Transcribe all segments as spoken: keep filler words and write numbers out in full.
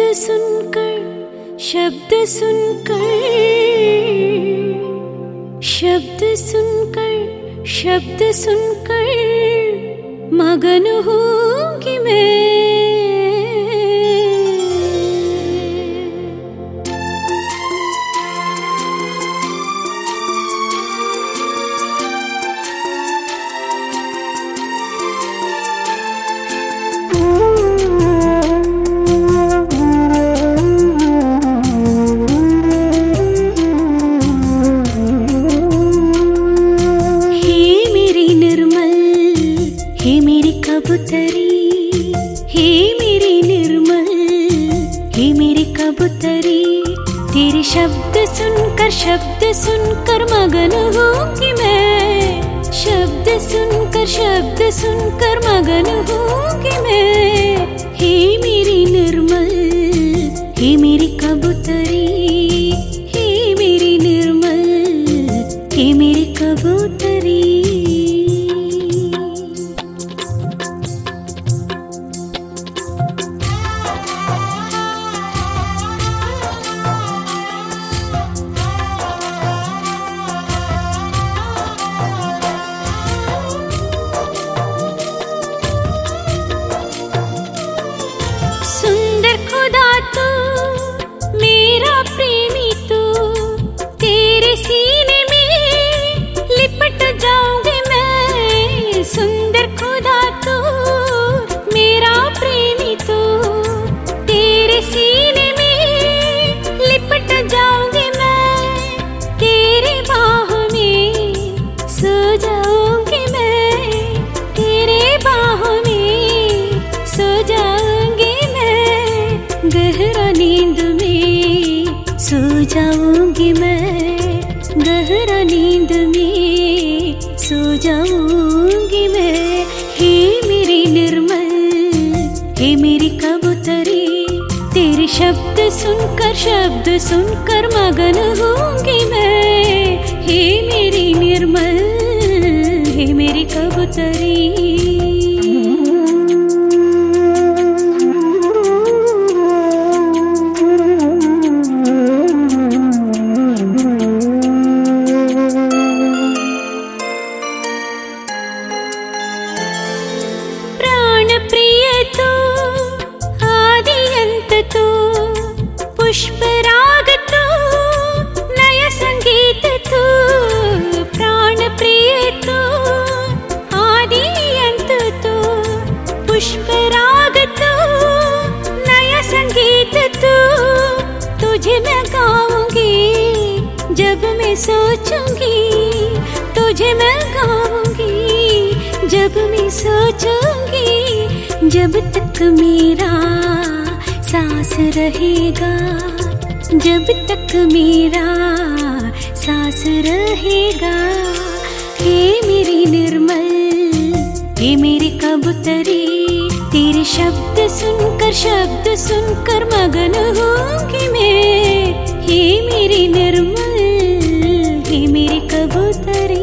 सुनकर शब्द सुनकर शब्द सुनकर शब्द सुनकर मगन होंगी मैं। कबूतरी हे मेरी निर्मल, हे मेरी कबूतरी, तेरे शब्द सुनकर शब्द सुनकर मगन होंगी मैं। शब्द सुनकर शब्द सुनकर मगन होंगी मैं। हे मेरी निर्मल, हे मेरी कबूतरी, हे मेरी निर्मल, हे मेरी कबूतरी। सुंदर खुदा तू, मेरा प्रेमी तू, तेरे सीने में लिपट जाऊंगी मैं। सुंदर खुदा तू, मेरा प्रेमी तू, तेरे सीने में लिपट जाऊंगी मैं। तेरे बाह में सो जाऊंगी मैं, तेरे बाह में सो जाऊंगी। गहरा नींद में सो जाऊंगी मैं, गहरा नींद में सो जाऊंगी मैं। हे मेरी निर्मल, हे मेरी कबूतरी, तेरे शब्द सुनकर शब्द सुनकर मगन होंगी मैं। हे मेरी निर्मल, हे मेरी कबूतरी। पुष्प राग तू, नया संगीत तू, प्राण प्रिय तू, आदि अंत तू। पुष्प राग तू, नया संगीत तू, तुझे मैं गाऊंगी जब मैं सोचूंगी, तुझे मैं गाऊंगी जब मैं सोचूंगी। जब तक मेरा सांस रहेगा, जब तक मेरा सांस रहेगा। हे मेरी निर्मल, हे मेरी कबूतरी, तेरे शब्द सुनकर शब्द सुनकर मगन होंगी मैं। हे मेरी निर्मल, हे मेरी कबूतरी।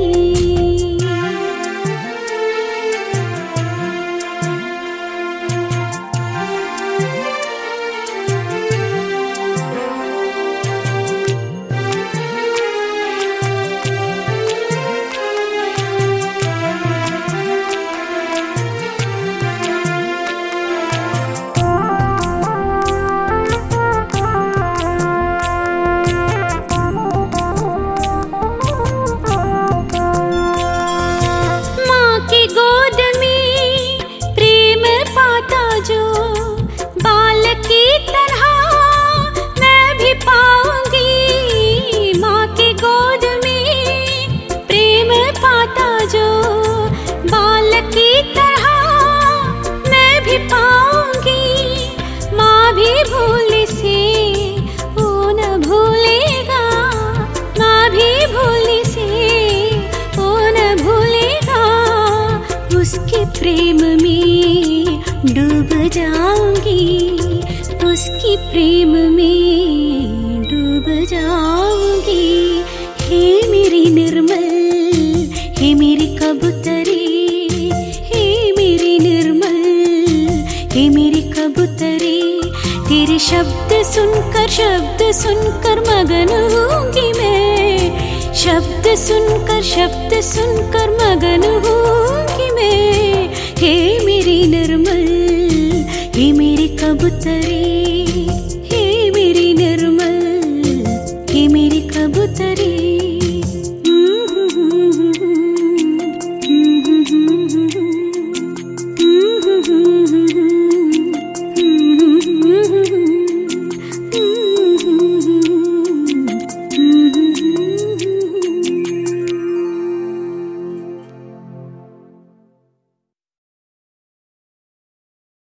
प्रेम में डूब जाऊंगी, उसकी प्रेम में डूब जाऊंगी। हे मेरी निर्मल, हे मेरी कबूतरी, हे मेरी निर्मल, हे मेरी कबूतरी, तेरे शब्द सुनकर शब्द सुनकर मगन होंगी मैं, शब्द सुनकर शब्द सुनकर मगन होंगी मैं। हे मेरी निर्मल, हे मेरे कबूतरे,